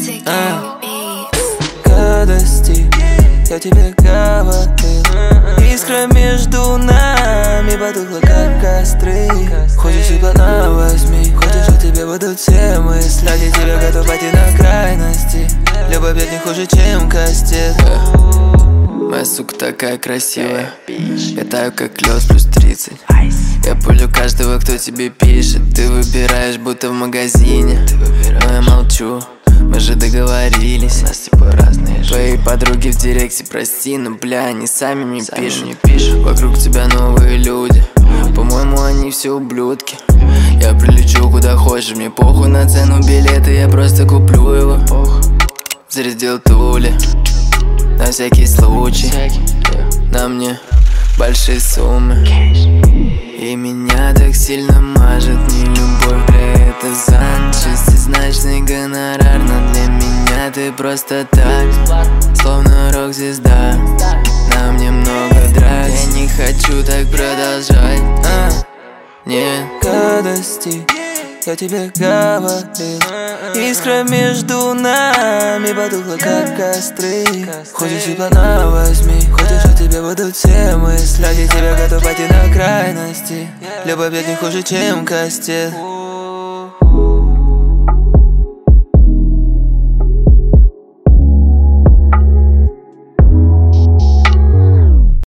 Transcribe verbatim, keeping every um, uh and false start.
А, гадости, я тебе говорил. Искра между нами потухла, как костры. Хочешь и плана возьми, хочешь, что тебе будут все мысли. Ради тебя готов пойти на крайности. Любовь не хуже, чем кастет. Моя сука такая красивая, я таю как лед плюс тридцать. Я пулю каждого, кто тебе пишет. Ты выбираешь, будто в магазине. Но я молчу, мы же договорились. У нас типа разные. Твои подруги в директе, прости, но бля, они сами не пишут. Вокруг тебя новые люди, по-моему, они все ублюдки. Я прилечу куда хочешь, мне похуй на цену билета, я просто куплю его. Зарядил тули на всякий случай, на мне большие суммы. И меня так сильно мажет не любовь, бля, это зан. Шестизначный гонорар, но для меня ты просто так, словно рок-звезда. На мне много драк, я не хочу так продолжать. а, Нет, гадости, я тебе говорил. Искра между нами потухла, как костры. Хочешь и плана возьми, хочешь, что тебе будут все мысли. Ради тебя готов пойти на крайности. Любовь не хуже, чем кастет.